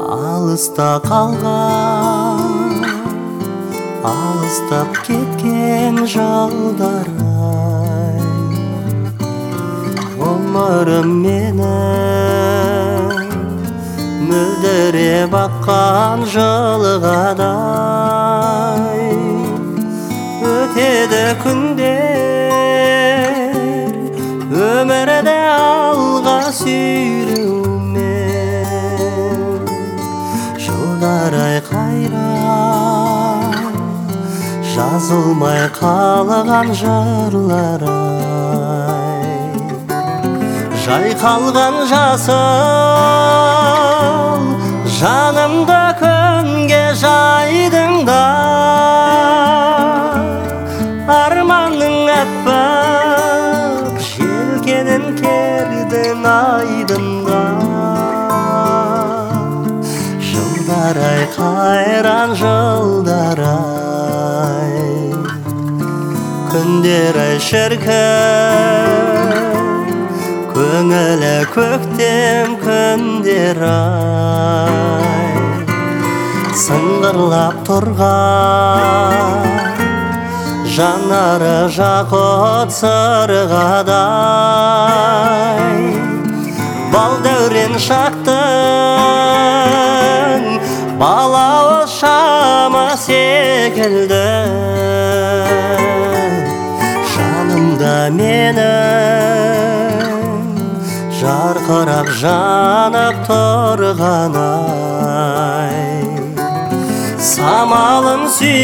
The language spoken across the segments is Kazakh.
Алыста қалған, алыстап кеткен жолдар-ай, ғұмырым менің мөлдіреп аққан жылғадай. Өтеді күндер өмірді алға сүйреумен, жылдар-ай қайран жазылмай қалған жырлар-ай. Жайқалған жасыл жанымды күнге жайдың да, арманның әппақ желкенін кердің айдында. Жылдар-ай қайран жылдар-ай, күндер-ай шіркін, көңілі көктем күндер-ай. Сыңғырлап тұрған жанары жақұт сырғадай, бал дәурен шақтың балауыз шама секілді. Жанымда менің жарқырап жанып тұрған-ай, самалын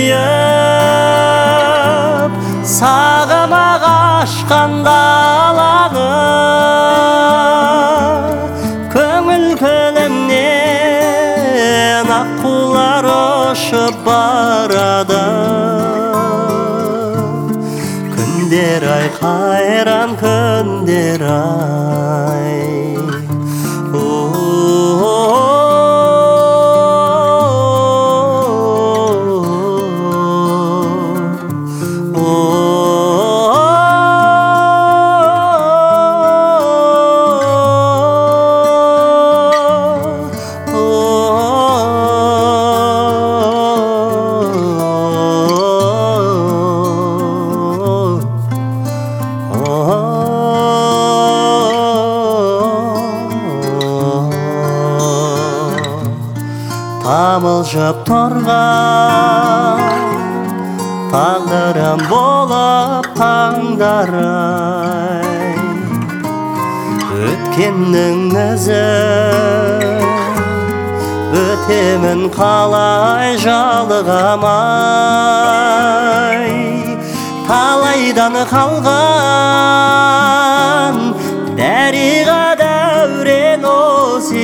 сүйіп сағыма қашқан даланы, көңіл көлімнен аққулар ұшып барады. Күндер-ай қайран күндер-ай, тамылжып тұрған тағдырым болып таңдар-ай. Өткеннің ізі өтемін қалай жалығамай, талайдан қалған дәриға дәурен осы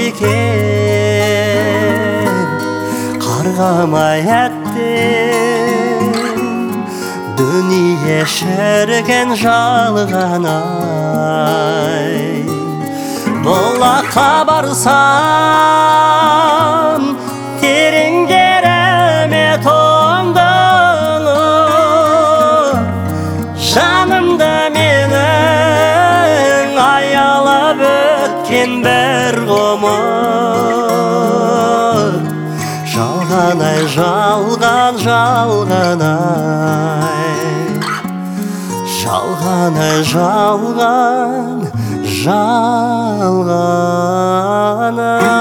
екен. Қарғамай әттен дүние шіркін жалған-ай. Бұлаққа барсам тереңдеріме тоңдың, жанымда менің аялап өткен бір ғұмыр. Жалған-ай жалған, жалған-ай, жалған-ай жалған, жалған-ай.